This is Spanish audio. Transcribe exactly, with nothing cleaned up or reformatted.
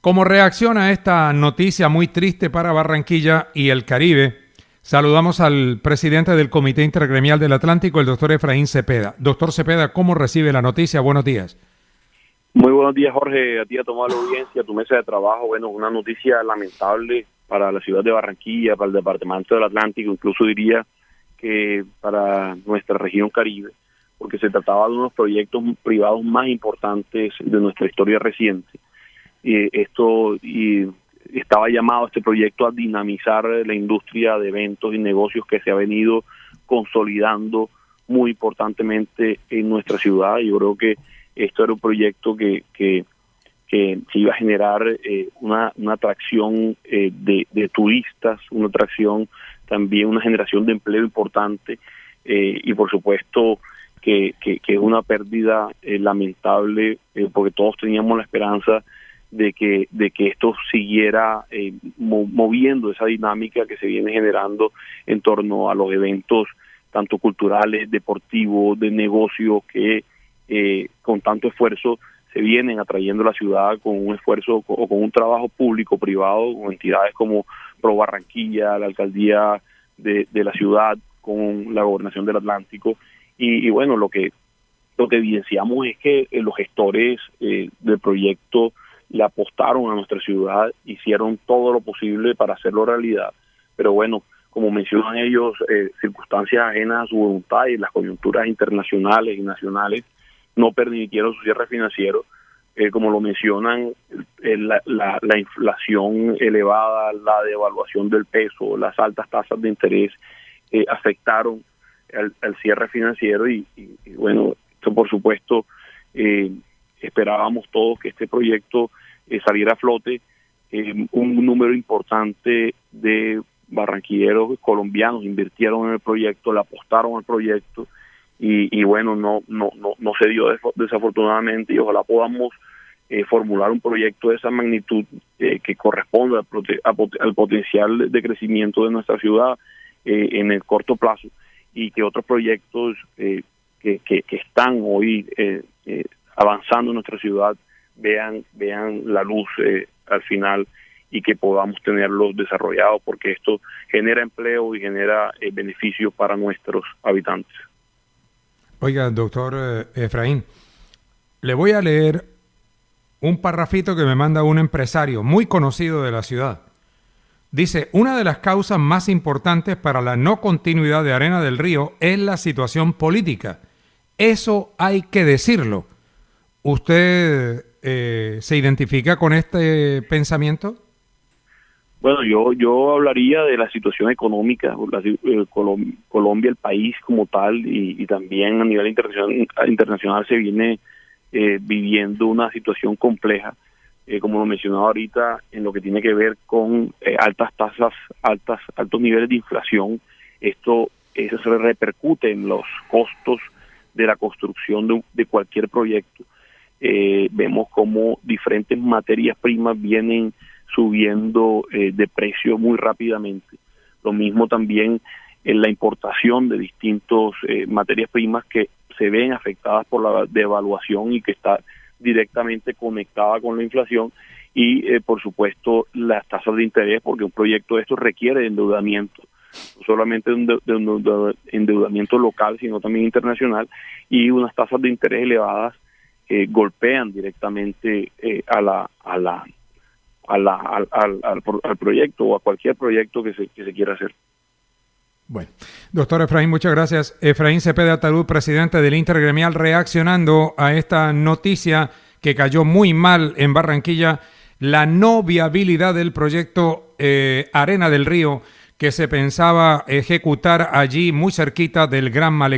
Como reacción a esta noticia muy triste para Barranquilla y el Caribe, saludamos al presidente del Comité Intergremial del Atlántico, el doctor Efraín Cepeda. Doctor Cepeda, ¿cómo recibe la noticia? Buenos días. Muy buenos días, Jorge, a ti, a tomar la audiencia, a tu mesa de trabajo. Bueno, una noticia lamentable para la ciudad de Barranquilla, para el departamento del Atlántico, incluso diría que para nuestra región Caribe, porque se trataba de unos proyectos privados más importantes de nuestra historia reciente. Y esto y estaba llamado este proyecto a dinamizar la industria de eventos y negocios que se ha venido consolidando muy importantemente en nuestra ciudad. Yo creo que esto era un proyecto que que, que, que iba a generar eh, una, una atracción eh, de, de turistas, una atracción también, una generación de empleo importante eh, y por supuesto que, que, que es una pérdida eh, lamentable eh, porque todos teníamos la esperanza de que de que esto siguiera eh, mo- moviendo esa dinámica que se viene generando en torno a los eventos tanto culturales, deportivos, de negocio que eh, con tanto esfuerzo se vienen atrayendo a la ciudad con un esfuerzo o con un trabajo público privado con entidades como Pro Barranquilla, la alcaldía de, de la ciudad, con la gobernación del Atlántico y, y bueno, lo que lo que evidenciamos es que eh, los gestores eh, del proyecto le apostaron a nuestra ciudad, hicieron todo lo posible para hacerlo realidad, pero bueno, como mencionan ellos, eh, circunstancias ajenas a su voluntad y las coyunturas internacionales y nacionales no permitieron su cierre financiero, eh, como lo mencionan, eh, la, la, la inflación elevada, la devaluación del peso, las altas tasas de interés eh, afectaron al, al cierre financiero y, y, y bueno, esto por supuesto eh, esperábamos todos que este proyecto eh, saliera a flote, eh, un número importante de barranquilleros colombianos invirtieron en el proyecto, le apostaron al proyecto y, y bueno, no no no no se dio desafortunadamente y ojalá podamos eh, formular un proyecto de esa magnitud eh, que corresponda al, prote- al potencial de crecimiento de nuestra ciudad eh, en el corto plazo y que otros proyectos eh, que, que, que están hoy eh, eh, avanzando en nuestra ciudad vean vean la luz eh, al final y que podamos tenerlos desarrollados porque esto genera empleo y genera eh, beneficios para nuestros habitantes. Oiga, doctor eh, Efraín, le voy a leer un parrafito que me manda un empresario muy conocido de la ciudad. Dice, una de las causas más importantes para la no continuidad de Arena del Río es la situación política. Eso hay que decirlo. ¿Usted eh, se identifica con este pensamiento? Bueno, yo yo hablaría de la situación económica, la, eh, Colom- Colombia, el país como tal, y, y también a nivel internacional, internacional se viene eh, viviendo una situación compleja, eh, como lo mencionaba ahorita, en lo que tiene que ver con eh, altas tasas, altas altos niveles de inflación. Esto eso se repercute en los costos de la construcción de, de cualquier proyecto. Eh, vemos como diferentes materias primas vienen subiendo eh, de precio muy rápidamente. Lo mismo también en la importación de distintos eh, materias primas que se ven afectadas por la devaluación y que está directamente conectada con la inflación y eh, por supuesto las tasas de interés, porque un proyecto de estos requiere de endeudamiento, no solamente de un endeudamiento local sino también internacional, y unas tasas de interés elevadas eh, golpean directamente eh, a la a la A la, al, al, al, al proyecto o a cualquier proyecto que se, que se quiera hacer. Bueno, doctor Efraín, muchas gracias. Efraín Cepeda Talud, presidente del Intergremial, reaccionando a esta noticia que cayó muy mal en Barranquilla, la no viabilidad del proyecto eh, Arena del Río que se pensaba ejecutar allí muy cerquita del Gran Malecón.